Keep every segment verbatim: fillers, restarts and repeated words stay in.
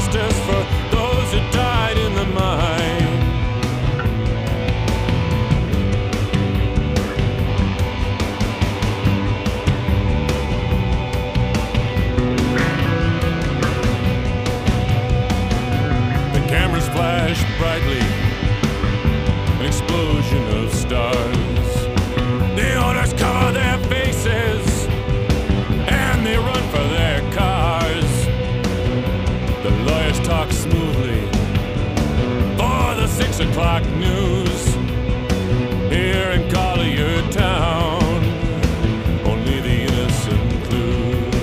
justice for those who died in the mine. The cameras flash brightly, an explosion of stars. The owners cover their faces and they run for their cars. The lawyers talk smoothly for the six o'clock news. Here in Collier Town, only the innocent clues.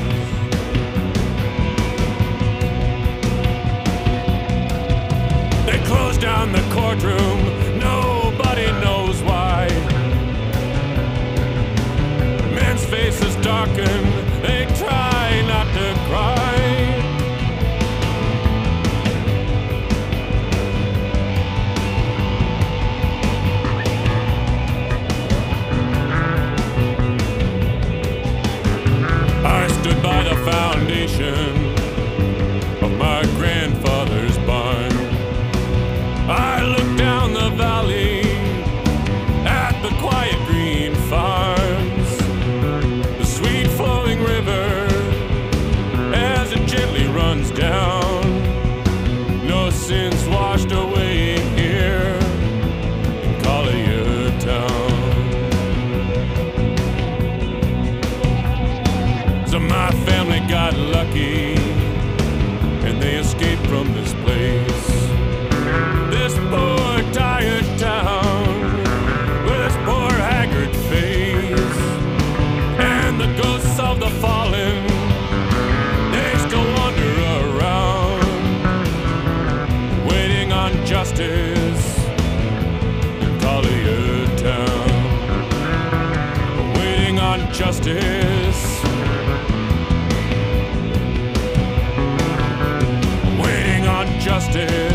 They close down the courtroom, nobody knows why. Men's faces darken, they try not to cry. I stood by the foundation of my grandfather's barn. I looked down the valley at the quiet green farms, the sweet flowing river as it gently runs down. No sins washed away here in Collier Town. So my family got lucky and they escaped from this place. This poor tired town with its poor haggard face, and the ghosts of the fallen, they still wander around, waiting on justice in Collier Town, waiting on justice, waiting on justice.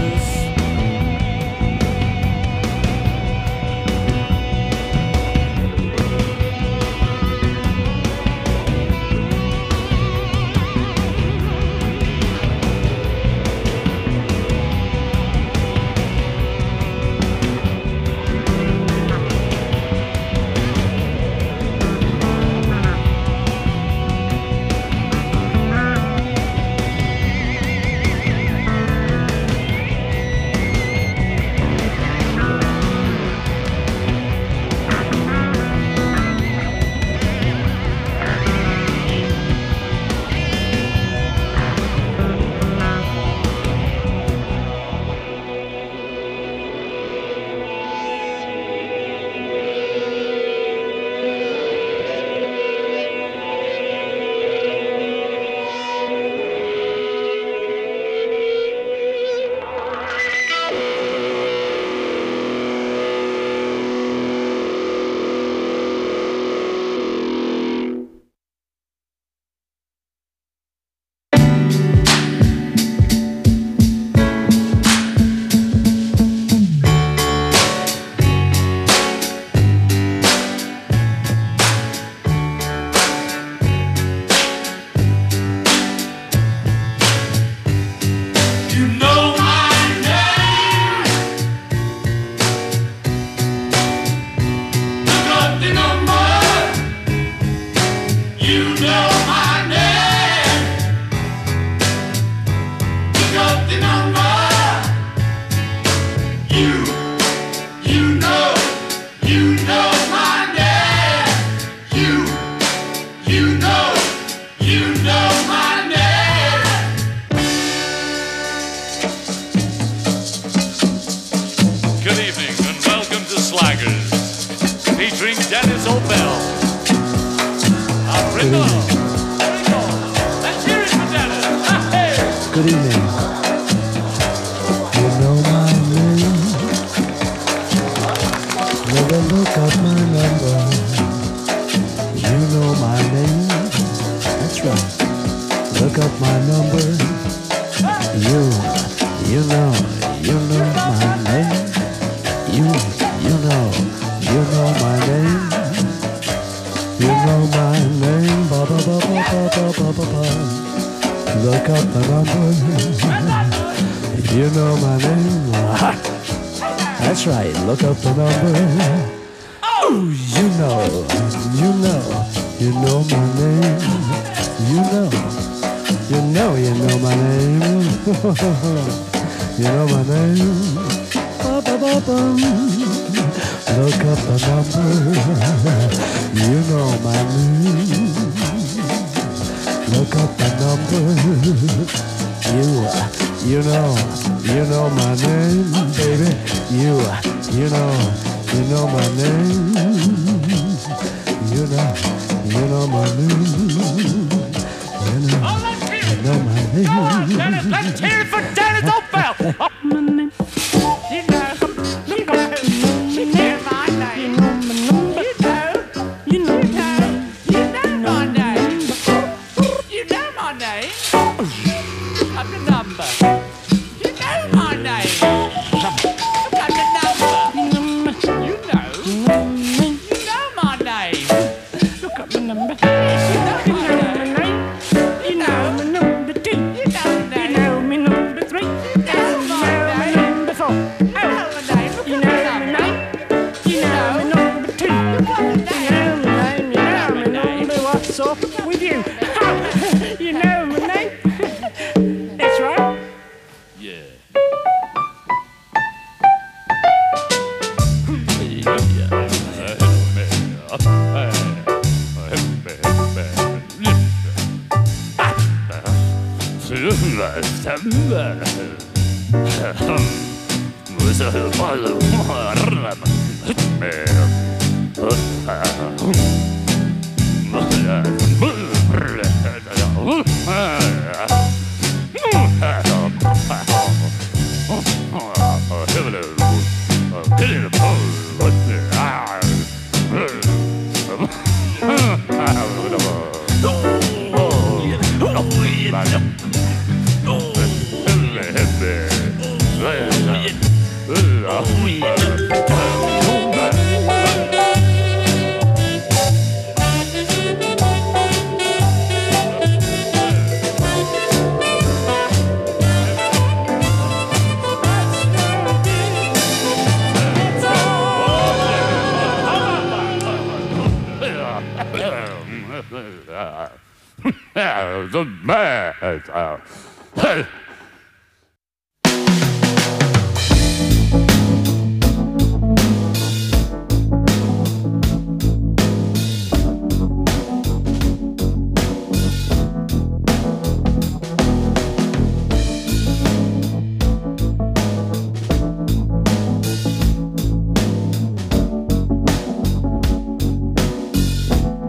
Good evening. You know my name. Never look up my number. You know my name. That's right. Look up my number. You, you know, you know my name. You, you know, you know my name. You know my name. Ba ba ba ba ba ba ba ba. Look up the number. You know my name. That's right. Look up the number. Oh, you know, you know, you know my name. You know, you know, you know my name. You know my name. Ba-ba-ba-bum. Look up the number. You know my name. Look up the number. You, you know, you know my name, baby. You, you know, you know my name. You know, you know my name. You know, you know my name. Come on, Dennis, let's hear it for Dennis Oakville. Oh, my name. You know, you know, you know my name. You know, you know, you know my name. You know my name. Look up the number. You know my name. Look up the number. You know, you know my name. Look up the number. You know my name. You know my number two. You know my name. You know my number three. You know my number four. You know my name. You know my name. You know my number two. You know my name. You know my number. What's up with you? You know my name. That's right. Yeah. The man.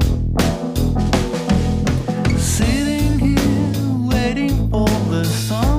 Sitting here waiting for the sun.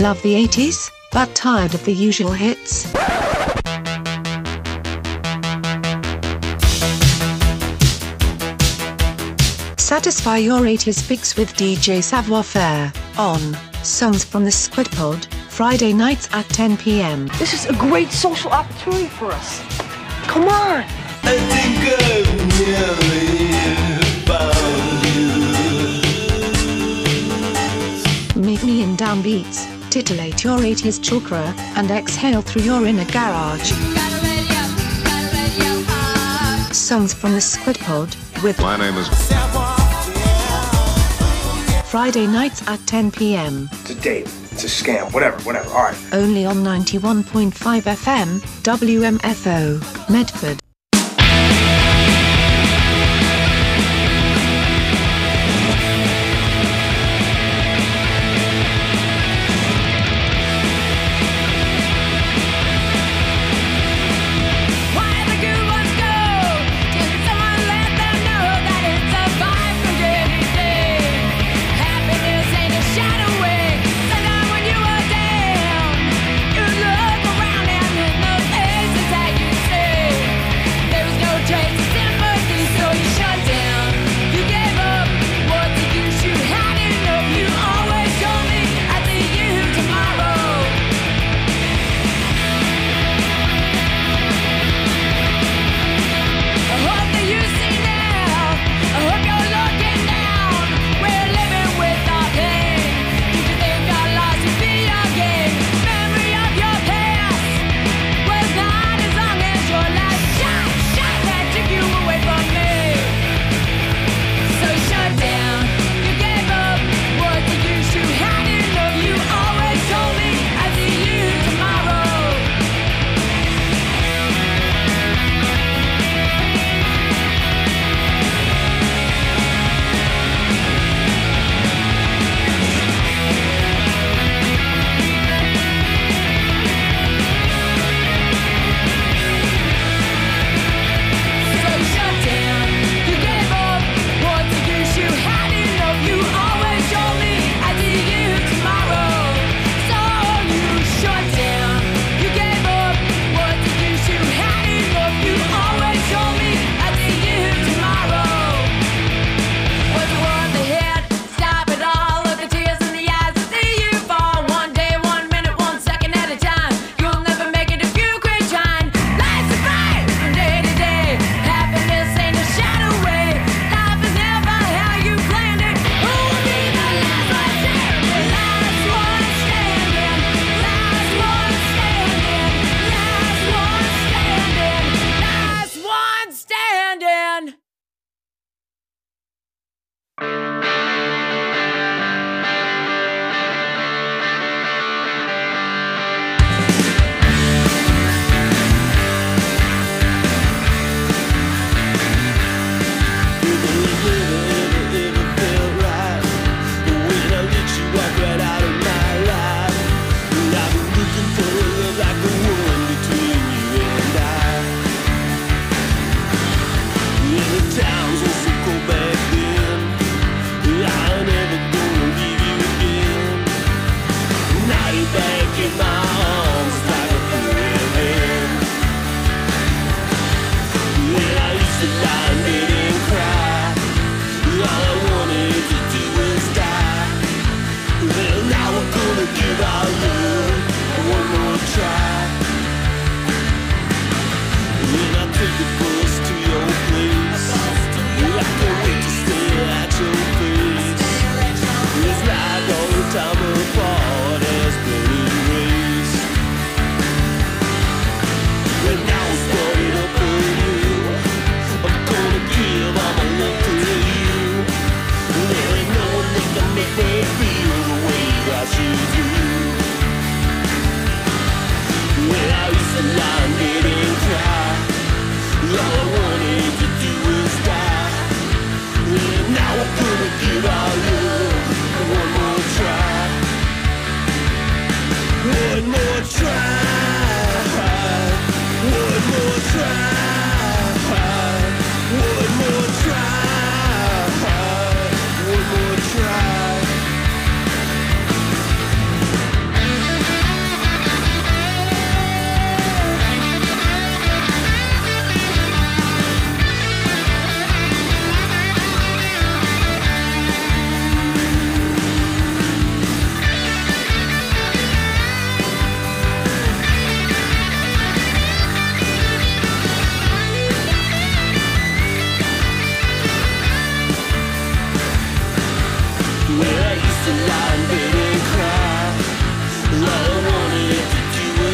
Love the eighties, but tired of the usual hits? Satisfy your eighties fix with D J Savoir Faire on Songs from the Squid Pod, Friday nights at ten p m. This is a great social opportunity for us. Come on! I think I've nearly found you. Meet me in downbeats, titillate your eighties chakra, and exhale through your inner garage. Songs from the Squid Pod, with My name is Friday nights at ten p m. It's a date. It's a scam. Whatever, whatever. All right. Only on ninety-one point five F M, W M F O, Medford.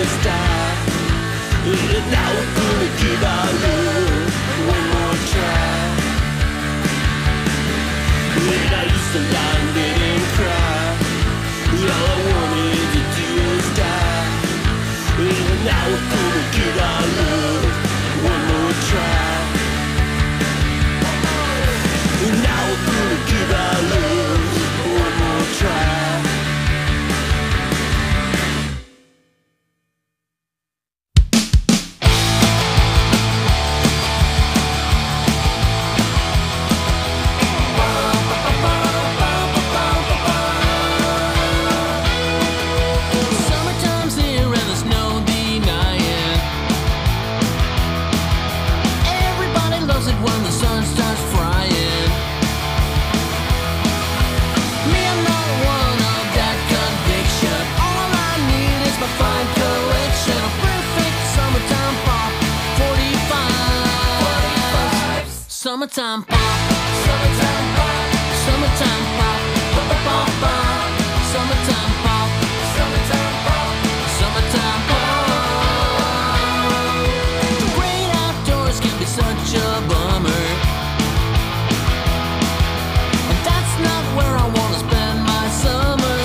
just die. And now we're gonna give our love one more try. And I used to lie in bed and cry. All I wanted to do was die. And now we're gonna give our love one more try. And now we're gonna give our love one more try. Summertime's here and there's no denying. Everybody loves it when the sun starts frying. Me, I'm not one of that conviction. All I need is my fine collection of perfect summertime pop. forty-five. Summertime pop. Summertime pop. Summertime pop. Pop, pop, pop, pop. Summertime pop. Summertime pop. Summertime pop. The great outdoors can be such a bummer. And that's not where I wanna spend my summer.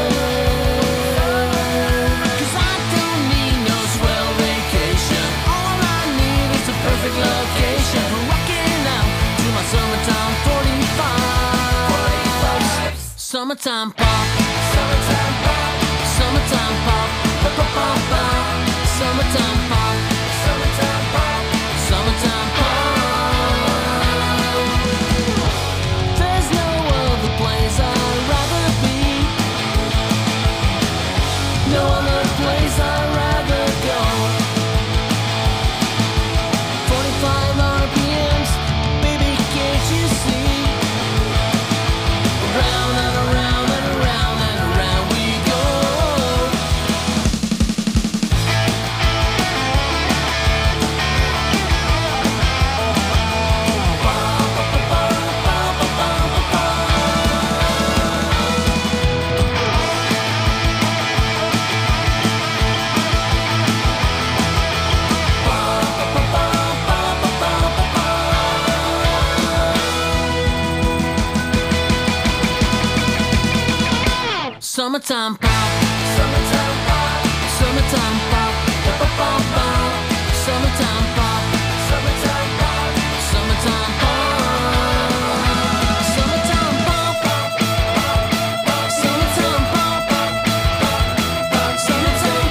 'Cause I don't need no swell vacation. All I need is a perfect location for rocking out to my summertime forty-five. Summertime pop. Summertime pop. Summertime pop. Pop, pop, pop, pop. Summertime pop. Summertime pop. Summertime pop. There's no other place I'd rather be. No other place I'd rather go. forty-five R P Ms, baby, can't you see? Round and around and around and around we go. Summertime pop. Summertime pop. Summertime pop. Pop, pop, pop, pop. Summertime pop. Summertime pop. Summertime pop. Summertime pop. Summertime pop. Summertime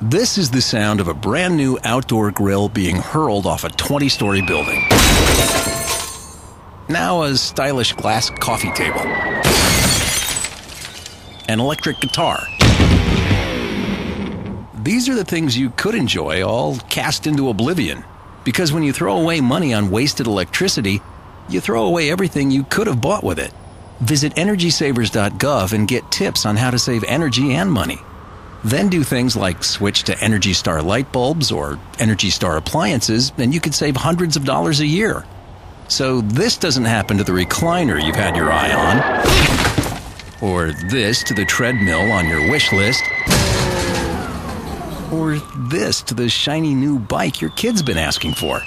This is the sound of a brand new outdoor grill being hurled off a twenty-story building. Now a stylish glass coffee table. An electric guitar. These are the things you could enjoy, all cast into oblivion. Because when you throw away money on wasted electricity, you throw away everything you could have bought with it. Visit energy savers dot gov and get tips on how to save energy and money. Then do things like switch to Energy Star light bulbs or Energy Star appliances, and you could save hundreds of dollars a year. So this doesn't happen to the recliner you've had your eye on, or this to the treadmill on your wish list, or this to the shiny new bike your kid's been asking for.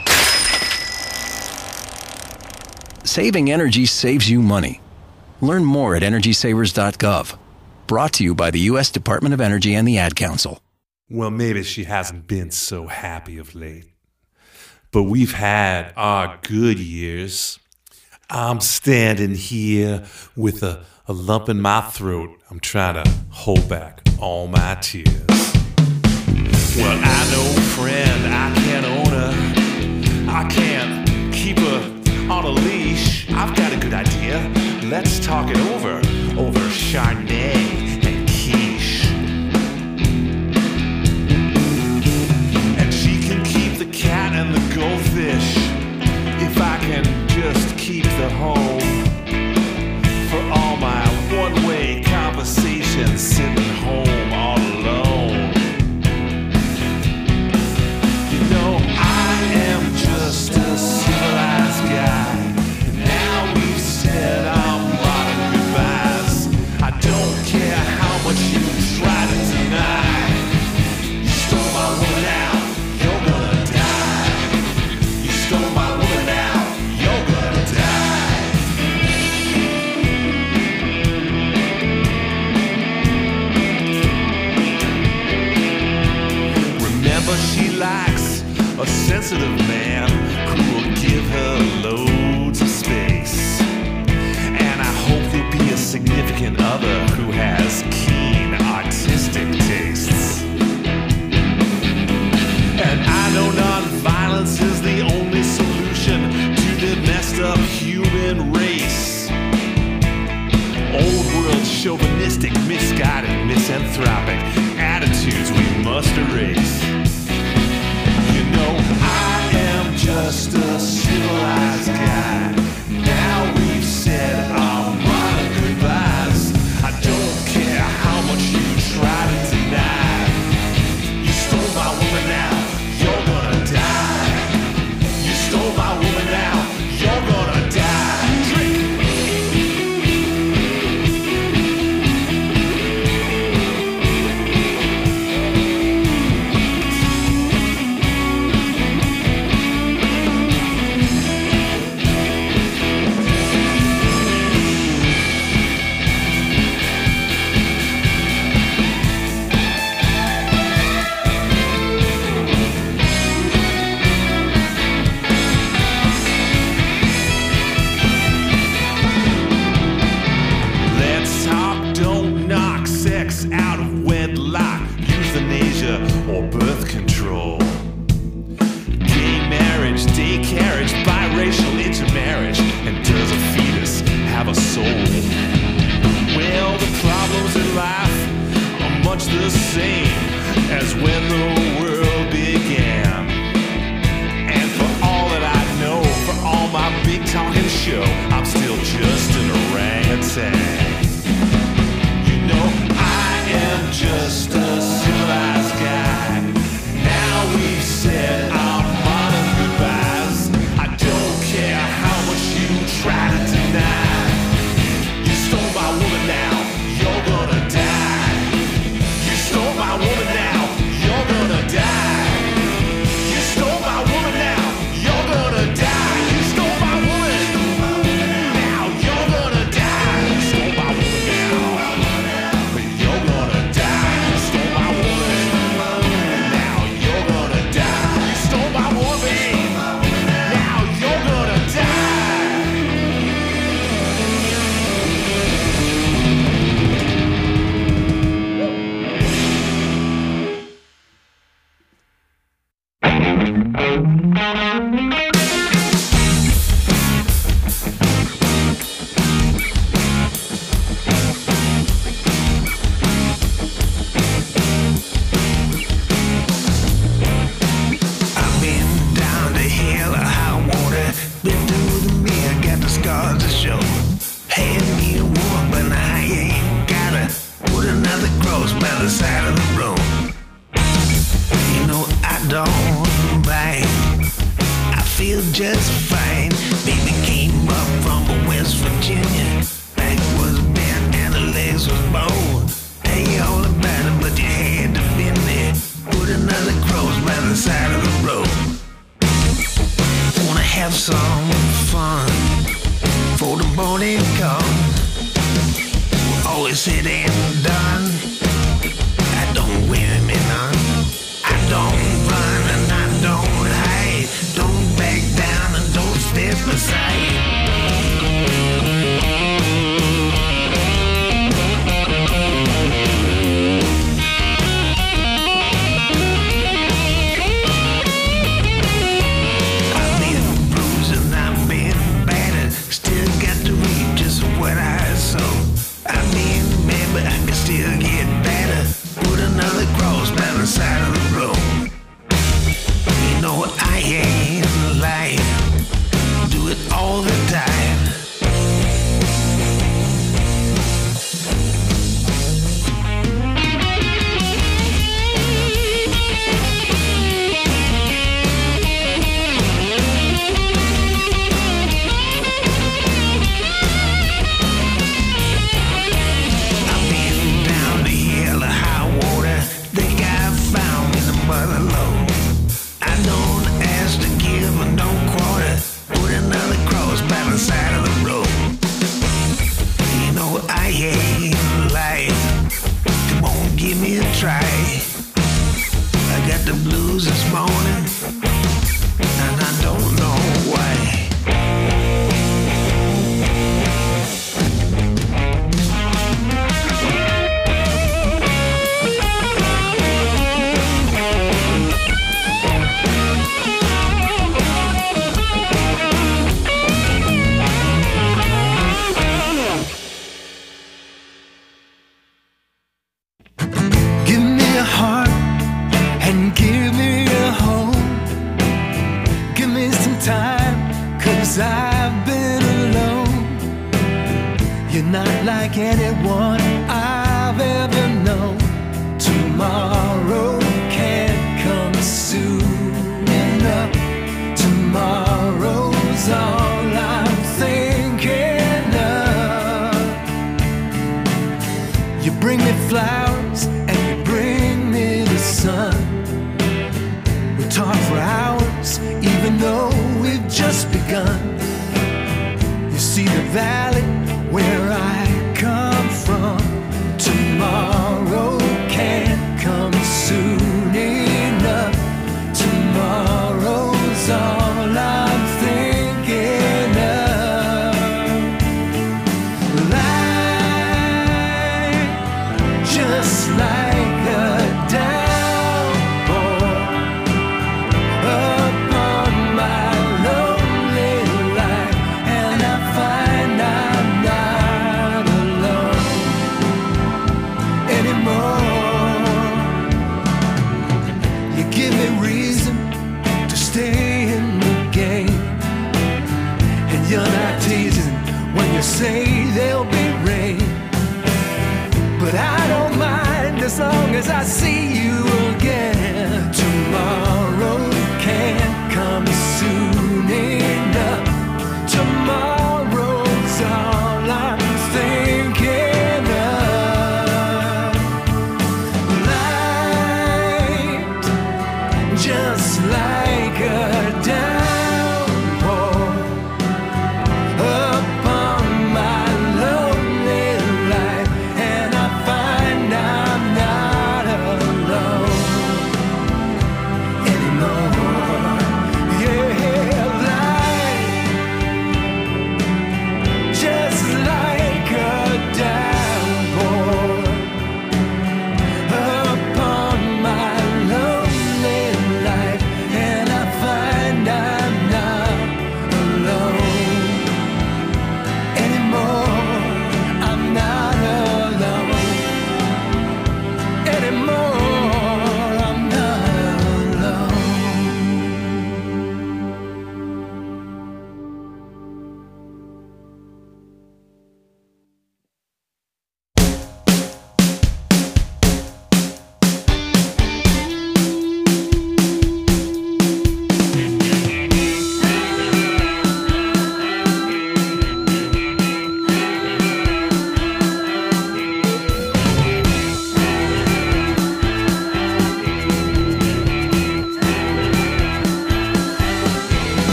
Saving energy saves you money. Learn more at energy savers dot gov. Brought to you by the U S Department of Energy and the Ad Council. Well, maybe she hasn't been so happy of late. But we've had our good years. I'm standing here with a, a lump in my throat. I'm trying to hold back all my tears. Well, I know, friend, I can't own her. I can't keep her on a leash. I've got a good idea. Let's talk it over, over Chardonnay and quiche. And she can keep the cat and the goldfish if I can just keep the home. For all my one-way conversations sitting home all alone. You know, I am just a civilized guy. Now we've said our modern goodbyes. I don't care how much you try to deny. You stole my woman out, you're gonna die. You stole my woman out, you're gonna die. Remember, she likes a sensitive man who will give her loads of space. And I hope there'll be a significant other who has keen artistic tastes. And I know nonviolence is the only solution to the messed up human race. Old world chauvinistic, misguided, misanthropic attitudes we must erase. You know, I am just a civilized guy. Now we've said our modern goodbyes. I don't care how much you try to deny. You stole my woman now, you're gonna die. You stole my woman now, you're gonna die. Drink. Let's talk, don't knock sex out of wedlock, euthanasia or birth control. Gay marriage, day carriage, biracial intermarriage, and does a fetus have a soul? Well, the problems in life are much the same as when the world began. And for all that I know, for all my big talking show, I'm still just an orangutan. You know, I am just a civilized guy. Now we've said our modern goodbyes. I don't care how much you try to deny. You stole my woman now, you're gonna die. You stole my woman now, you're gonna alright. I feel just fine. Baby came up from West Virginia. Back was bent and the legs was bowed. Tell you all about it, but you had to been there. Put another cross by the side of the road. Wanna have some fun for the morning comes. Always said and done. I don't wear me none. I don't run and I don't hide. Don't back down and don't step aside. I've been bruised and I've been battered. Still got to read just what I saw. I've been bad, but I can still get better. Put another cross by the side of the road. You know I ain't lying. Do it all the time. Side of the road. You know I ain't lying. Come on, give me a try. I got the blues this morning, and I don't know why. I've been alone. You're not like anyone I've ever known. Tomorrow can't come soon enough. Tomorrow's all I'm thinking of. You bring me flowers and you bring me the sun. We talk for hours even though we've just begun. You see the valley where I come from. Tomorrow can't come soon enough. Tomorrow's all I'm thinking of. Light, just like a downpour upon my lonely life, and I find I'm not alone anymore. You give me reason to stay in the game, and you're not teasing when you say there'll be rain. But I don't mind as long as I see you again. Tomorrow can't come soon enough. Tomorrow's all I'm thinking of. Light, just like a downpour upon my lonely life, and I find I'm not alone.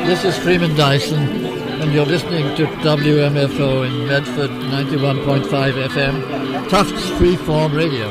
This is Freeman Dyson, and you're listening to W M F O in Medford, ninety-one point five F M, Tufts Freeform Radio.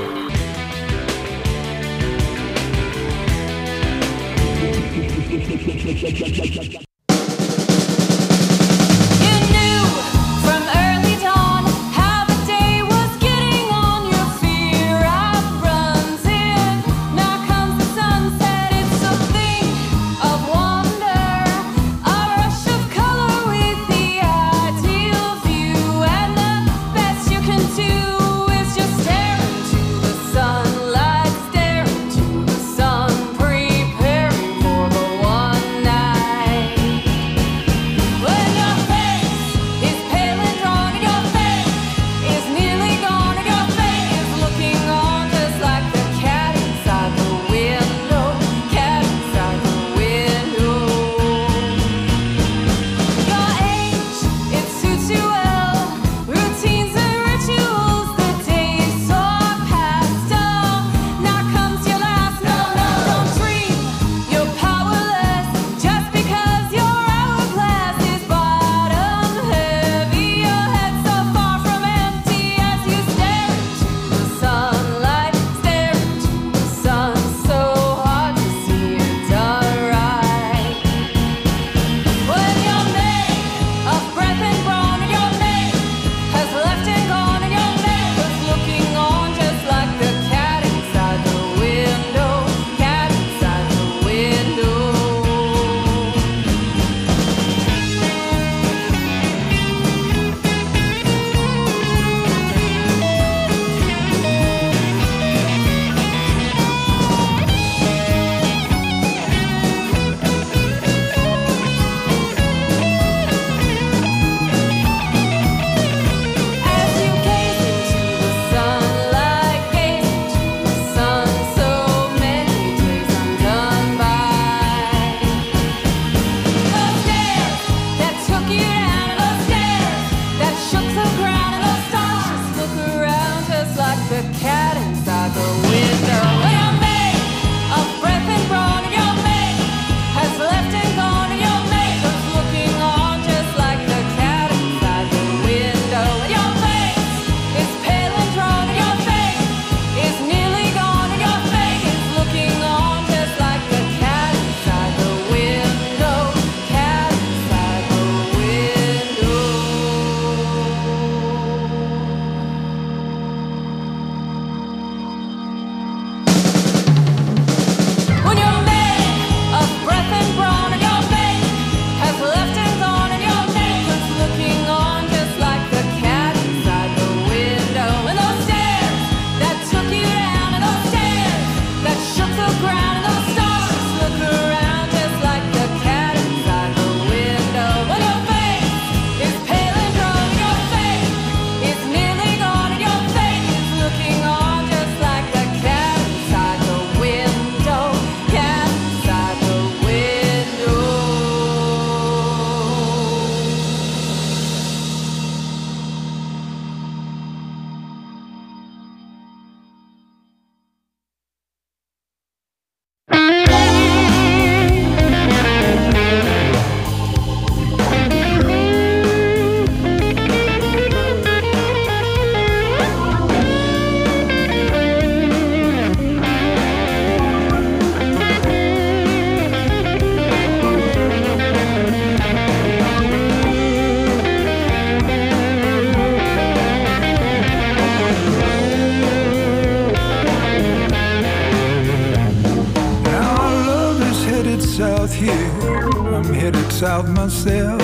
South myself,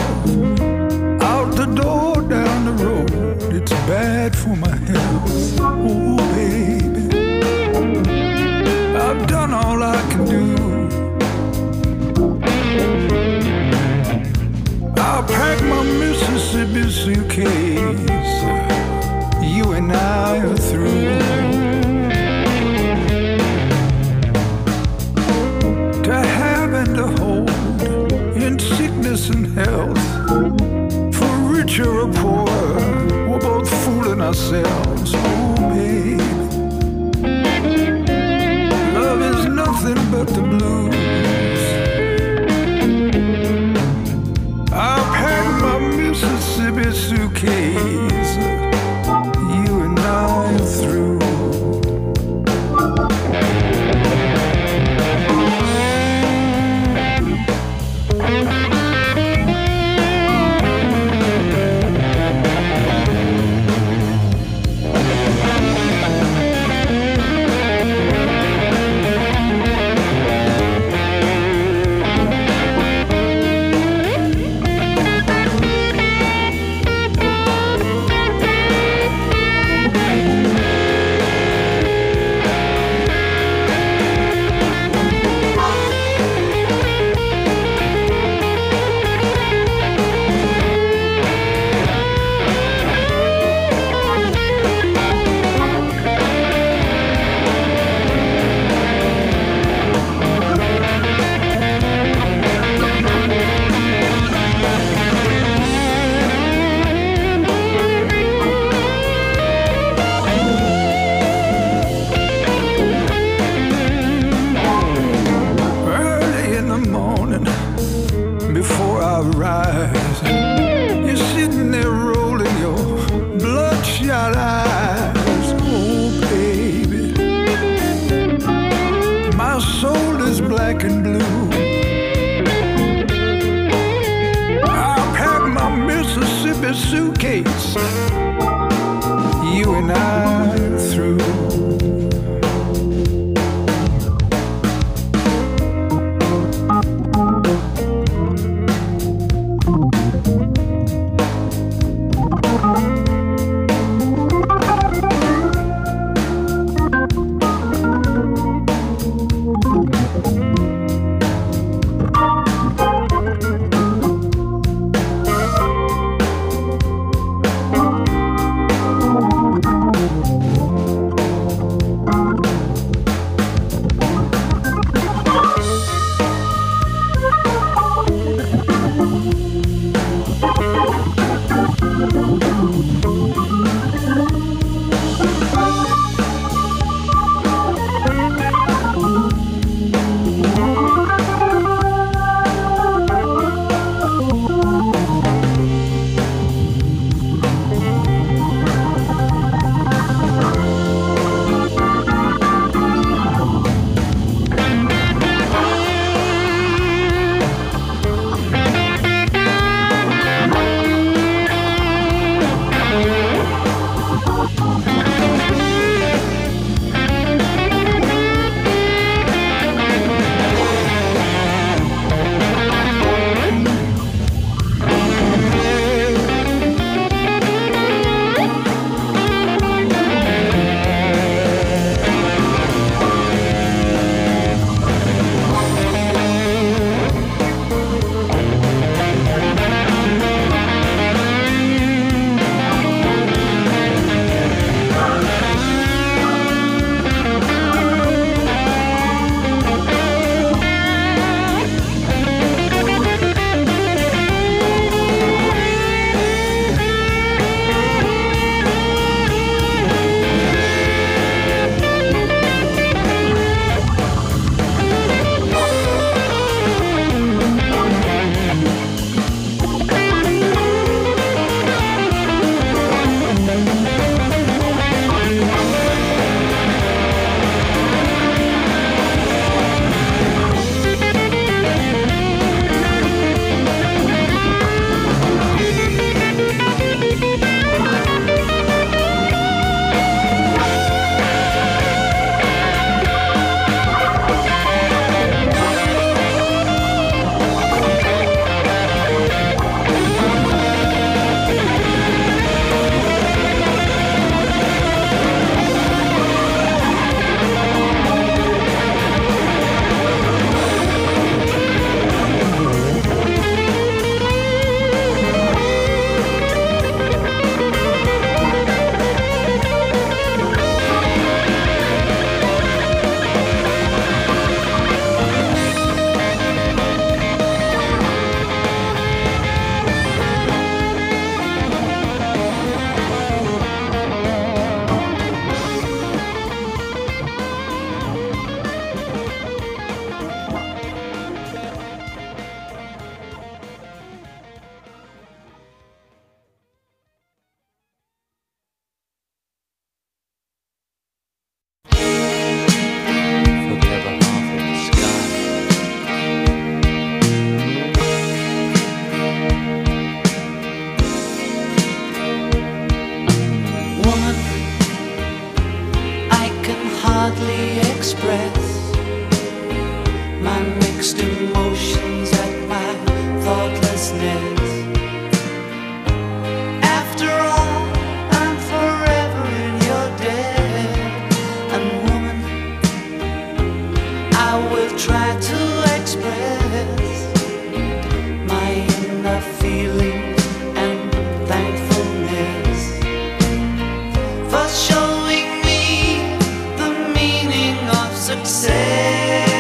out the door, down the road, it's bad for my health. Oh baby, I've done all I can do. I'll pack my Mississippi suitcase, you and I are through. To have and to hold, in sickness and health, for richer or poorer, we're both fooling ourselves. Oh baby, love is nothing but the blues. Mississippi suitcase. You and I are through. Suitcase, you and I are through. emotions at my thoughtlessness. After all, I'm forever in your debt. And woman, I will try to express my inner feelings and thankfulness for showing me the meaning of success.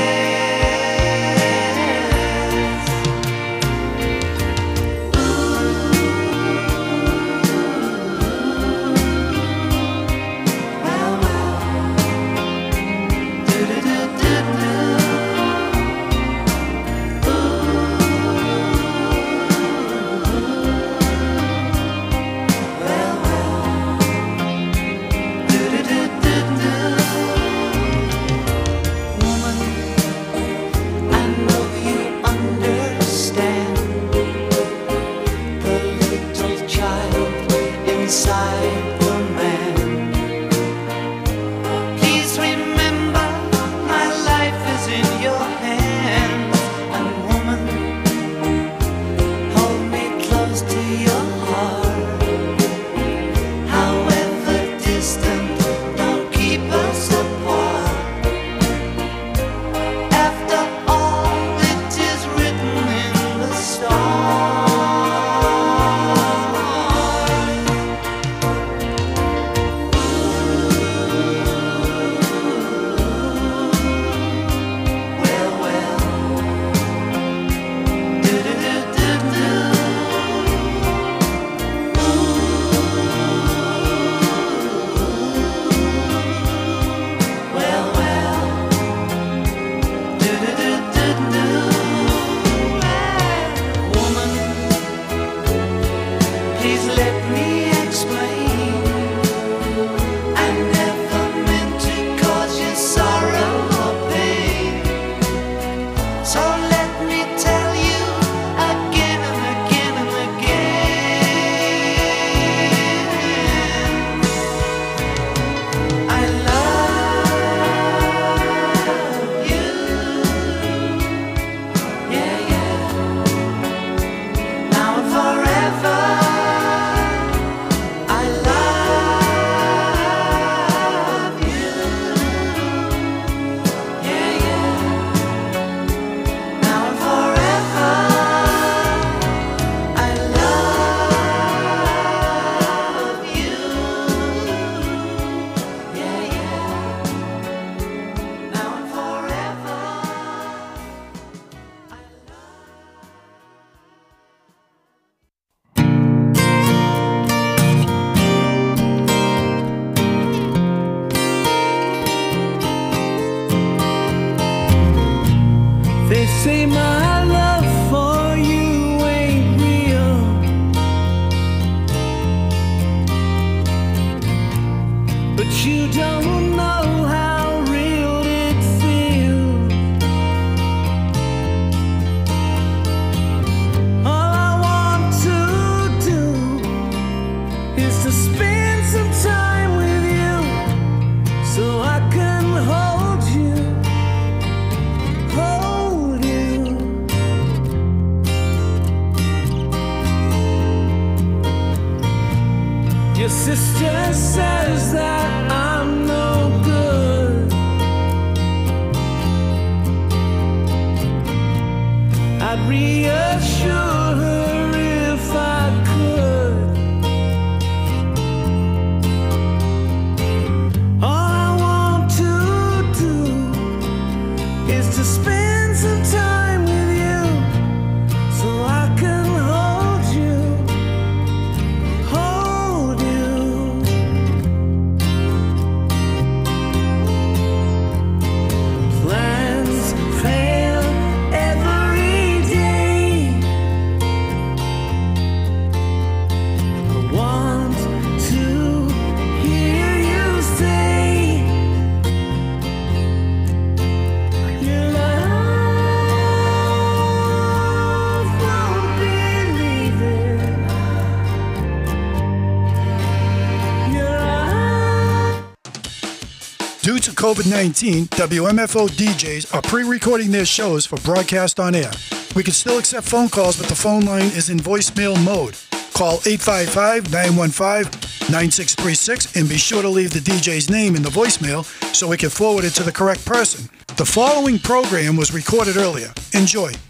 Say my love for you ain't real, but you don't know how real it feels. All I want to do is to spend some time with you so I can hold you, hold your sister says that I'm no good. I'd reassure her if I could. All I want to do is to spend some time with you so I can hold you, hold Plans fail every day. COVID nineteen, W M F O D Js are pre-recording their shows for broadcast on air. We can still accept phone calls, but the phone line is in voicemail mode. Call eight five five, nine one five, nine six three six and be sure to leave the D J's name in the voicemail so we can forward it to the correct person. The following program was recorded earlier. Enjoy.